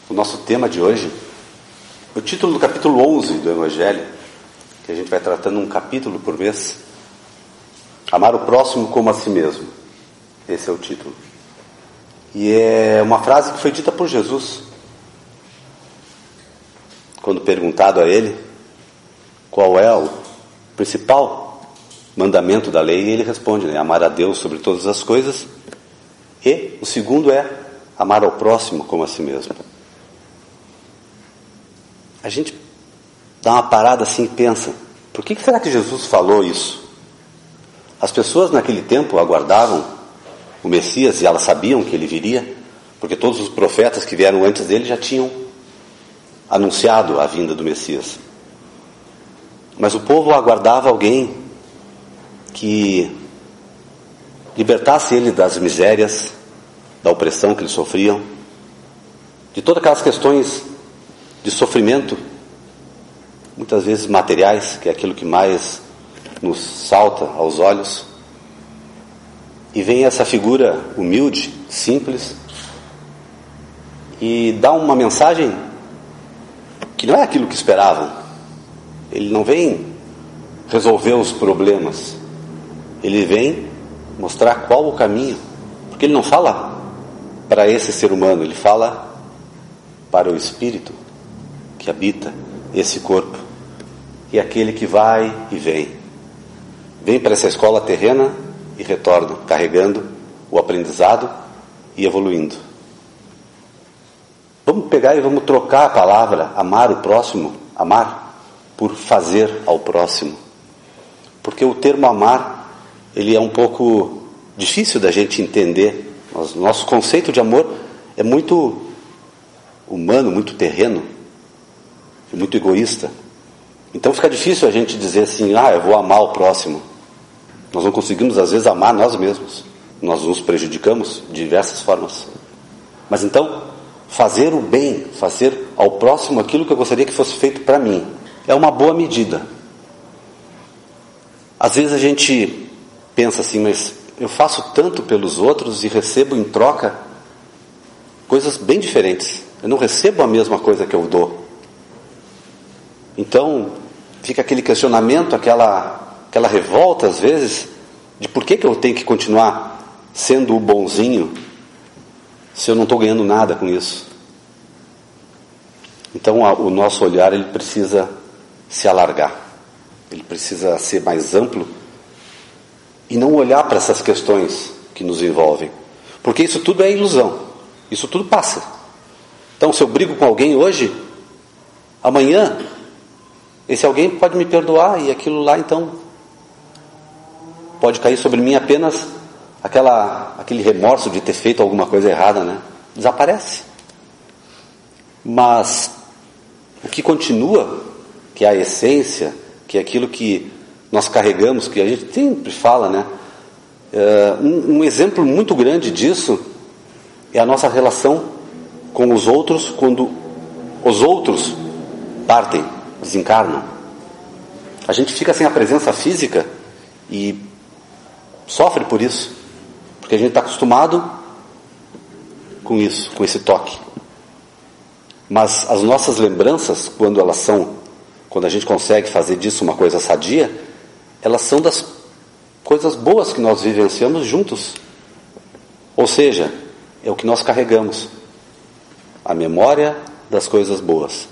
o nosso tema de hoje, o título do capítulo 11 do Evangelho, que a gente vai tratando um capítulo por mês, amar o próximo como a si mesmo. Esse é o título. E é uma frase que foi dita por Jesus, quando perguntado a ele qual é o principal mandamento da lei, ele responde, amar a Deus sobre todas as coisas, e o segundo é amar ao próximo como a si mesmo. A gente dá uma parada assim e pensa, por que será que Jesus falou isso? As pessoas naquele tempo aguardavam o Messias e elas sabiam que ele viria, porque todos os profetas que vieram antes dele já tinham anunciado a vinda do Messias. Mas o povo aguardava alguém que libertasse ele das misérias, da opressão que eles sofriam, de todas aquelas questões de sofrimento, muitas vezes materiais, que é aquilo que mais nos salta aos olhos. E vem essa figura humilde, simples, e dá uma mensagem que não é aquilo que esperavam. Ele não vem resolver os problemas, ele vem mostrar qual o caminho, porque ele não fala para esse ser humano, ele fala para o Espírito que habita esse corpo, e aquele que vai e vem para essa escola terrena e retorna, carregando o aprendizado e evoluindo. Vamos pegar e vamos trocar a palavra amar o próximo, amar, por fazer ao próximo. Porque o termo amar, ele é um pouco difícil da gente entender. Nosso conceito de amor é muito humano, muito terreno, muito egoísta. Então fica difícil a gente dizer assim, eu vou amar o próximo. Nós não conseguimos às vezes amar nós mesmos. Nós nos prejudicamos de diversas formas. Mas então, fazer o bem, fazer ao próximo aquilo que eu gostaria que fosse feito para mim, é uma boa medida. Às vezes a gente pensa assim, mas eu faço tanto pelos outros e recebo em troca coisas bem diferentes. Eu não recebo a mesma coisa que eu dou. Então, fica aquele questionamento, aquela revolta às vezes, de por que eu tenho que continuar sendo o bonzinho se eu não estou ganhando nada com isso. Então o nosso olhar ele precisa se alargar, ele precisa ser mais amplo e não olhar para essas questões que nos envolvem, porque isso tudo é ilusão, isso tudo passa. Então se eu brigo com alguém hoje, amanhã esse alguém pode me perdoar e aquilo lá então pode cair sobre mim apenas aquele remorso de ter feito alguma coisa errada, desaparece. Mas o que continua, que é a essência, que é aquilo que nós carregamos, que a gente sempre fala, um exemplo muito grande disso é a nossa relação com os outros quando os outros partem, desencarnam. A gente fica sem a presença física e sofre por isso, porque a gente está acostumado com isso, com esse toque. Mas as nossas lembranças, quando a gente consegue fazer disso uma coisa sadia, elas são das coisas boas que nós vivenciamos juntos. Ou seja, é o que nós carregamos, a memória das coisas boas.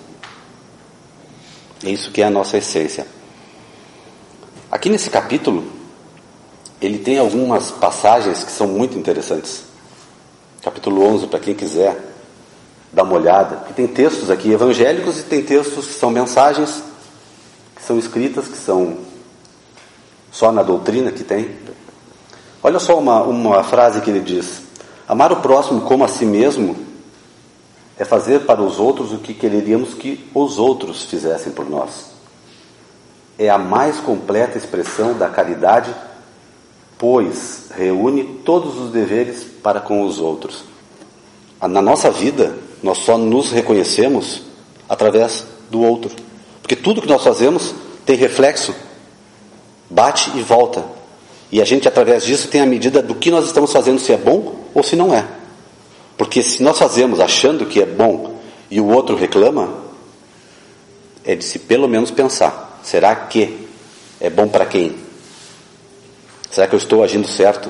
É isso que é a nossa essência. Aqui nesse capítulo, ele tem algumas passagens que são muito interessantes. Capítulo 11, para quem quiser dar uma olhada. E tem textos aqui evangélicos e tem textos que são mensagens, que são escritas, que são só na doutrina que tem. Olha só uma frase que ele diz: amar o próximo como a si mesmo é fazer para os outros o que quereríamos que os outros fizessem por nós. É a mais completa expressão da caridade, pois reúne todos os deveres para com os outros. Na nossa vida, nós só nos reconhecemos através do outro. Porque tudo que nós fazemos tem reflexo, bate e volta. E a gente, através disso, tem a medida do que nós estamos fazendo, se é bom ou se não é. Porque se nós fazemos achando que é bom e o outro reclama, é de se pelo menos pensar, será que é bom para quem? Será que eu estou agindo certo?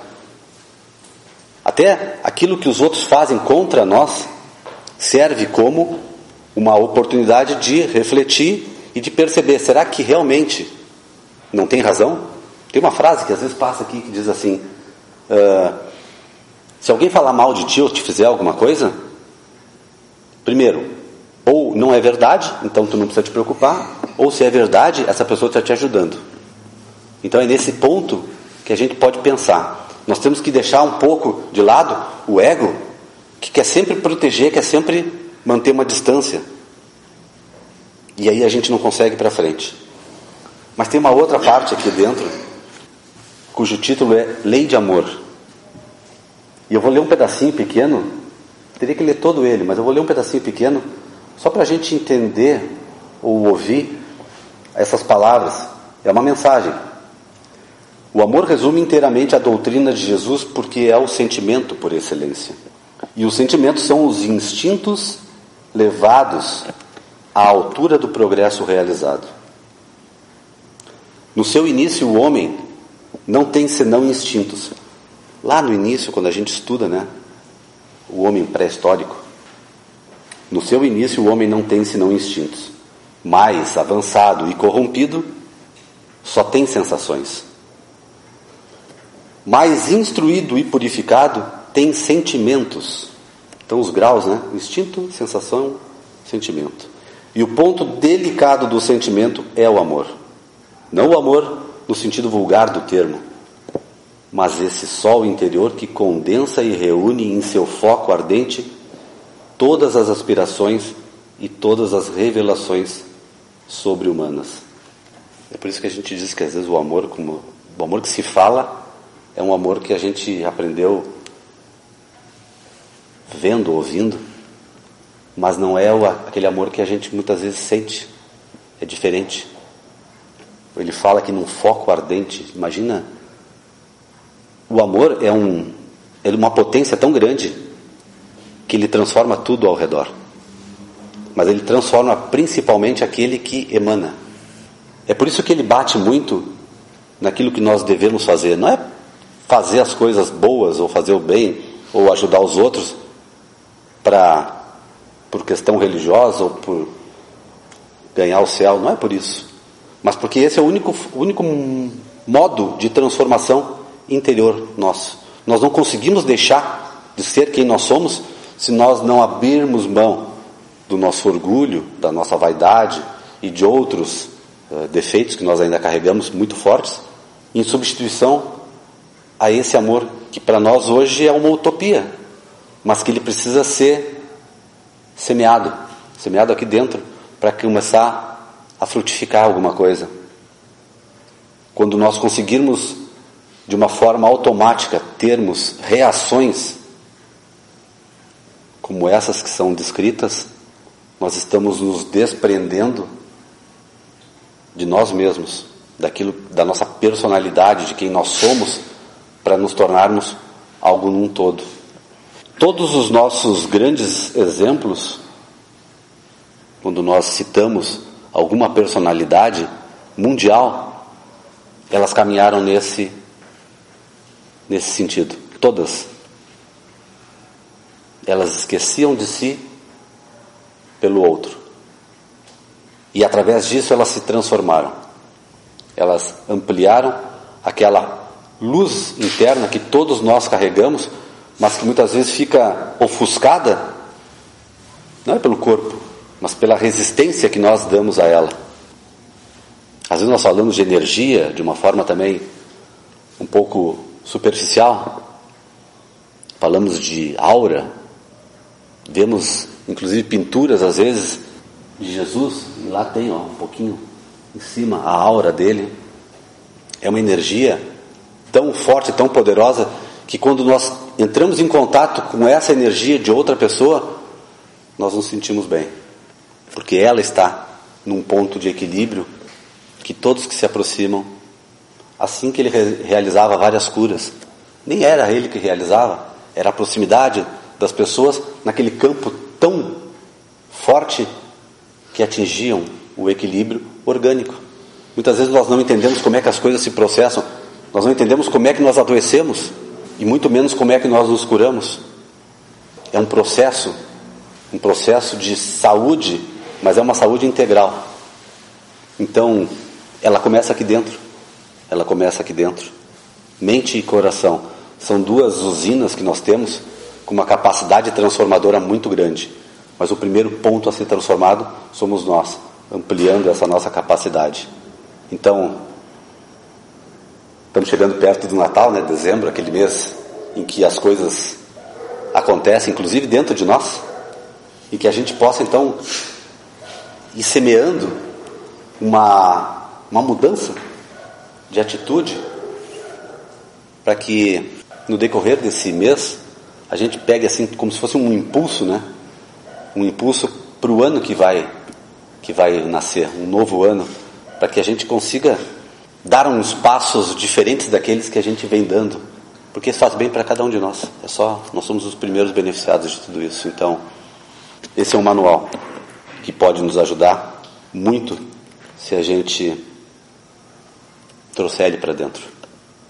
Até aquilo que os outros fazem contra nós serve como uma oportunidade de refletir e de perceber, será que realmente não tem razão? Tem uma frase que às vezes passa aqui que diz assim, se alguém falar mal de ti ou te fizer alguma coisa, primeiro, ou não é verdade, então tu não precisa te preocupar, ou se é verdade, essa pessoa está te ajudando. Então é nesse ponto que a gente pode pensar. Nós temos que deixar um pouco de lado o ego, que quer sempre proteger, quer sempre manter uma distância. E aí a gente não consegue ir para frente. Mas tem uma outra parte aqui dentro, cujo título é Lei de Amor. E eu vou ler um pedacinho pequeno, teria que ler todo ele, mas eu vou ler um pedacinho pequeno, só para a gente entender ou ouvir essas palavras. É uma mensagem. O amor resume inteiramente a doutrina de Jesus porque é o sentimento por excelência. E os sentimentos são os instintos levados à altura do progresso realizado. No seu início, o homem não tem senão instintos. Lá no início, quando a gente estuda, né, o homem pré-histórico, no seu início o homem não tem senão instintos. Mais avançado e corrompido, só tem sensações. Mais instruído e purificado, tem sentimentos. Então os graus, né? Instinto, sensação, sentimento. E o ponto delicado do sentimento é o amor. Não o amor no sentido vulgar do termo, mas esse sol interior que condensa e reúne em seu foco ardente todas as aspirações e todas as revelações sobre-humanas. É por isso que a gente diz que às vezes o amor que se fala é um amor que a gente aprendeu vendo, ouvindo, mas não é aquele amor que a gente muitas vezes sente. É diferente. Ele fala que num foco ardente, imagina, o amor é uma potência tão grande que ele transforma tudo ao redor. Mas ele transforma principalmente aquele que emana. É por isso que ele bate muito naquilo que nós devemos fazer. Não é fazer as coisas boas, ou fazer o bem, ou ajudar os outros por questão religiosa, ou por ganhar o céu. Não é por isso. Mas porque esse é o único modo de transformação interior nosso. Nós não conseguimos deixar de ser quem nós somos se nós não abrirmos mão do nosso orgulho, da nossa vaidade e de outros defeitos que nós ainda carregamos muito fortes, em substituição a esse amor que para nós hoje é uma utopia, mas que ele precisa ser semeado aqui dentro para começar a frutificar alguma coisa. Quando nós conseguirmos de uma forma automática termos reações como essas que são descritas, nós estamos nos desprendendo de nós mesmos, da nossa personalidade, de quem nós somos, para nos tornarmos algo num todo. Todos os nossos grandes exemplos, quando nós citamos alguma personalidade mundial, elas caminharam nesse sentido. Todas. Elas esqueciam de si pelo outro. E através disso elas se transformaram. Elas ampliaram aquela luz interna que todos nós carregamos, mas que muitas vezes fica ofuscada, não é pelo corpo, mas pela resistência que nós damos a ela. Às vezes nós falamos de energia de uma forma também um pouco superficial. Falamos de aura. Vemos inclusive pinturas às vezes de Jesus, e lá tem um pouquinho em cima a aura dele. É uma energia tão forte, tão poderosa, que quando nós entramos em contato com essa energia de outra pessoa, nós nos sentimos bem, porque ela está num ponto de equilíbrio que todos que se aproximam, assim que ele realizava várias curas, nem era ele que realizava, era a proximidade das pessoas naquele campo tão forte que atingiam o equilíbrio orgânico. Muitas vezes nós não entendemos como é que as coisas se processam, nós não entendemos como é que nós adoecemos e muito menos como é que nós nos curamos. É um processo de saúde, mas é uma saúde integral. Então, ela começa aqui dentro. Mente e coração são duas usinas que nós temos com uma capacidade transformadora muito grande. Mas o primeiro ponto a ser transformado somos nós, ampliando essa nossa capacidade. Então, estamos chegando perto do Natal, né? Dezembro, aquele mês em que as coisas acontecem, inclusive dentro de nós, e que a gente possa então ir semeando uma mudança de atitude, para que no decorrer desse mês a gente pegue assim como se fosse um impulso, né? Um impulso para o ano que vai nascer, um novo ano, para que a gente consiga dar uns passos diferentes daqueles que a gente vem dando, porque isso faz bem para cada um de nós. Nós somos os primeiros beneficiados de tudo isso. Então, esse é um manual que pode nos ajudar muito se a gente trouxer ele para dentro.